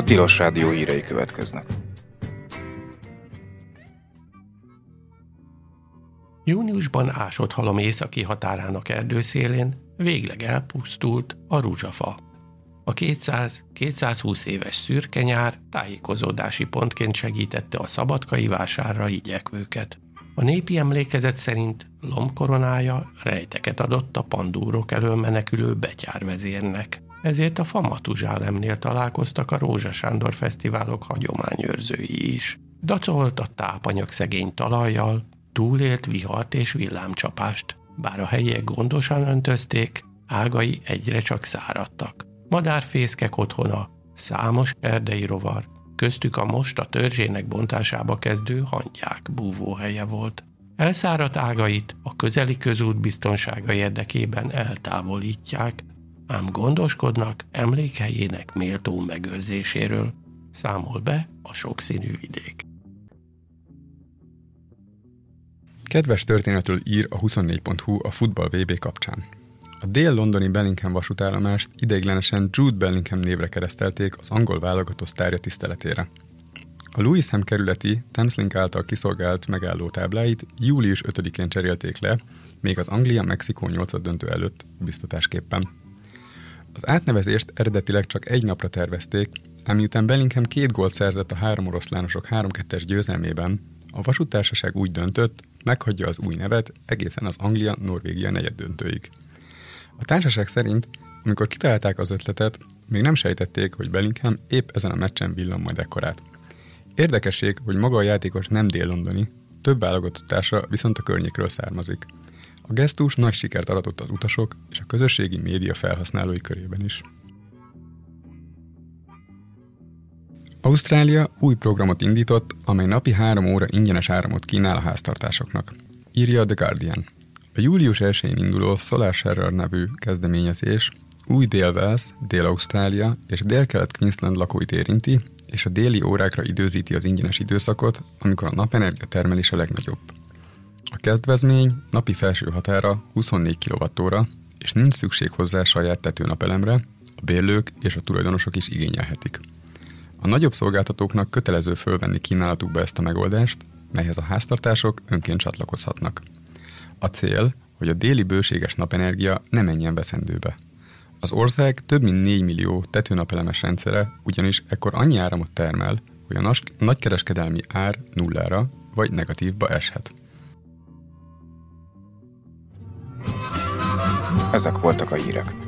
Tilos Rádió hírei következnek. Júniusban Ásott-halom északi határának erdőszélén végleg elpusztult a rúzsafa. A 200-220 éves szürke nyár tájékozódási pontként segítette a szabadkai vásárra igyekvőket. A népi emlékezet szerint lombkoronája rejteket adott a pandúrok elől menekülő betyárvezérnek. Ezért a Famatuzsálemnél találkoztak a Rózsa Sándor fesztiválok hagyományőrzői is. Dacolt a tápanyag szegény talajjal, túlélt vihart és villámcsapást. Bár a helyiek gondosan öntözték, ágai egyre csak száradtak. Madárfészkek otthona, számos erdei rovar, köztük a most a törzsének bontásába kezdő hangyák búvóhelye volt. Elszáradt ágait a közeli közút biztonsága érdekében eltávolítják, ám gondoskodnak emlékhelyének méltó megőrzéséről, számol be a sokszínű vidék. Kedves történetről ír a 24.hu a futball VB kapcsán. A dél-londoni Bellingham vasútállomást ideiglenesen Jude Bellingham névre keresztelték az angol válogatott sztárja tiszteletére. A Lewisham kerületi Thameslink által kiszolgált megálló tábláit július 5-én cserélték le, még az Anglia-Mexikó 8-döntő előtt biztatásképpen. Az átnevezést eredetileg csak egy napra tervezték, ám miután Bellingham 2 gólt szerzett a 3 oroszlánosok 3-2-es győzelmében, a vasúttársaság úgy döntött, meghagyja az új nevet egészen az Anglia-Norvégia negyeddöntőig. A társaság szerint, amikor kitalálták az ötletet, még nem sejtették, hogy Bellingham épp ezen a meccsen villan majd ekkorát. Érdekesség, hogy maga a játékos nem dél-londoni, több válogatott társa viszont a környékről származik. A gesztus nagy sikert aratott az utasok és a közösségi média felhasználói körében is. Ausztrália új programot indított, amely napi 3 óra ingyenes áramot kínál a háztartásoknak. Írja a The Guardian. A július 1-én induló Solar Sharer nevű kezdeményezés új Dél-Wales, Dél-Ausztrália és Dél-Kelet-Queensland lakóit érinti, és a déli órákra időzíti az ingyenes időszakot, amikor a napenergia termelés a legnagyobb. A kedvezmény napi felső határa 24 kWh, és nincs szükség hozzá saját tetőnapelemre, a bérlők és a tulajdonosok is igényelhetik. A nagyobb szolgáltatóknak kötelező fölvenni kínálatukba ezt a megoldást, melyhez a háztartások önként csatlakozhatnak. A cél, hogy a déli bőséges napenergia ne menjen veszendőbe. Az ország több mint 4 millió tetőnapelemes rendszere ugyanis ekkor annyi áramot termel, hogy a nagykereskedelmi ár nullára vagy negatívba eshet. Ezek voltak a hírek.